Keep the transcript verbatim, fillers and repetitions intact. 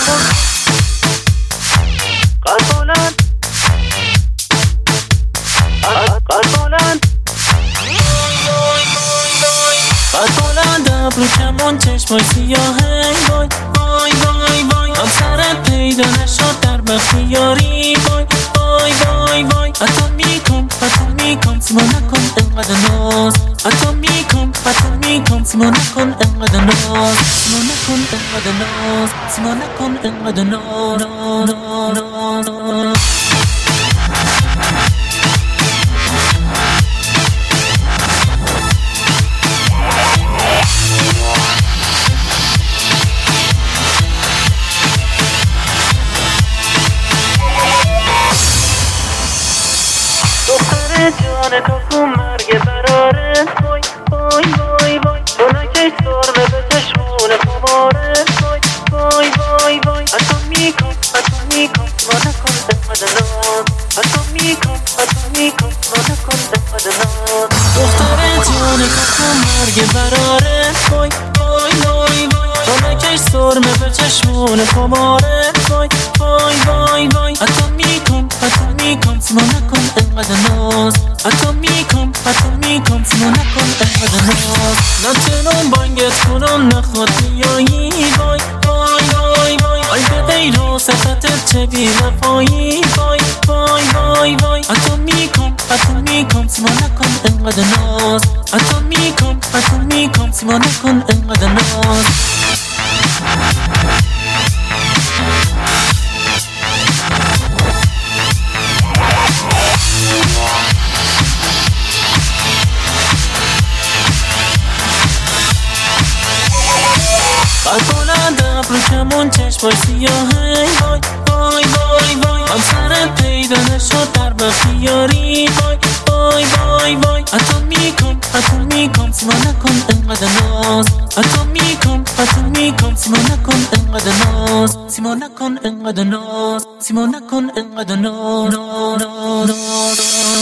قلبالند قلبالند قلبالند ابرو کمان چشمای سیاهه وای وای وای وای هم سرت پیدا نشد در بختیاری وای وای وای وای عطا میکن عطا میکن سیما نکن انقدر ناز عطا میکن عطا میکن سیما نکن انقدر ناز سیما نکن انقدر ناز سیما نکن انقدر ناز دختر جان تو کو مرگ براره وای وای وای وای تو نکش سرمه به چشمون خماره وای وای وای وای عطا میکن عطا میکن سیما نکن انقدر ناز عطا میکن عطا میکن سیما نکن انقدر ناز دختر جان تو کو مرگ براره وای وای وای وای تو نکش سرمه به چشمون خماره وای وای وای وای عطا میکن عطا میکن سیما نکن انقدر ناز عطا میکن عطا میکن سیما نکن انقدر ناز نتونم بانگت کنم نخواد بیایی وای وای وای وای آی به غیر و صفتت چه بی وفایی وای وای وای وای عطا میکن عطا میکن سیما نکن انقدر ناز عطا میکن عطا میکن سیما نکن انقدر ناز قلبالند ابرو کمون چشمای سیاهه وای وای وای وای هم سرت پیدا نشد در بختیاری وای وای وای وای عطا میکن عطا میکن سیما نکن انقدر ناز عطا میکن عطا میکن سیما نکن انقدر ناز سیما نکن انقدر ناز سیما نکن انقدر ناز